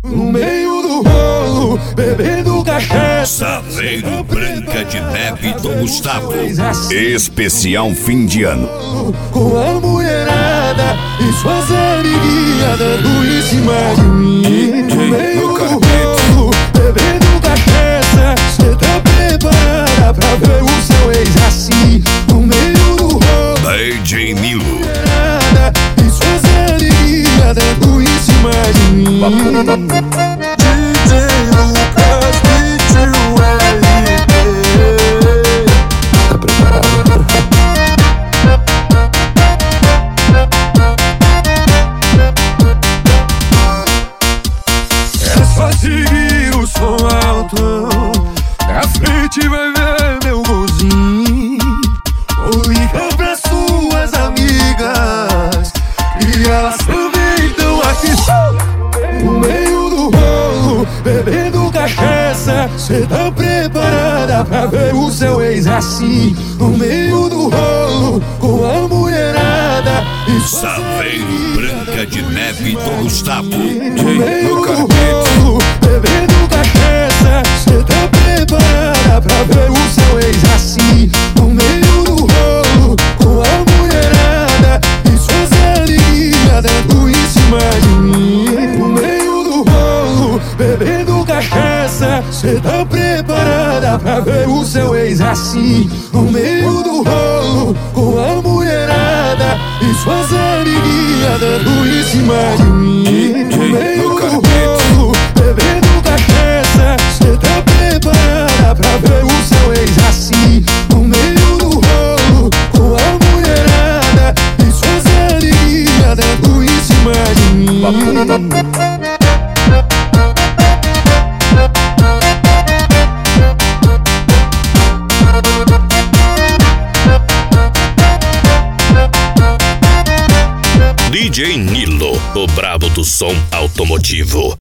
No meio do rolo, bebendo cachaça. Saveiro, Branca de Neve e Dom Gustavo. Especial fim de ano. Com a mulherada e suas amiguinhas dando em cima de mim. No meio do rolo, bebendo cachaça. Cê tá preparada pra ver o seu ex assim? No meio do rolo, DJ Nilo. e suas amiguinhas dando em cima de mim. DJ Lucas, DJ tá preparado? É só seguir o som alto, pra frente vai ver meu golzinho. Ou liga pra suas amigas e elas também estão aqui. No meio do rolo, bebendo cachaça. Cê tá preparada pra ver o seu ex assim? No meio do rolo, com a mulherada e Saveiro, Branca de Neve e Dom Gustavo. no meio do rolo, bebendo cachaça. Cê tá preparada pra ver o seu ex assim? No meio do rolo, com a mulherada e suas amiguinhas dando em cima de mim. No meio do rolo, bebendo cachaça. Cê tá preparada pra ver o seu ex assim? No meio do rolo, com a mulherada e suas amiguinhas dando em cima de mim. No meio do rolo, bebendo cachaça. Cê tá preparada pra ver o seu ex assim? No meio do rolo, com a mulherada e suas amiguinhas dando em cima de mim. DJ Nilo, o brabo do som automotivo.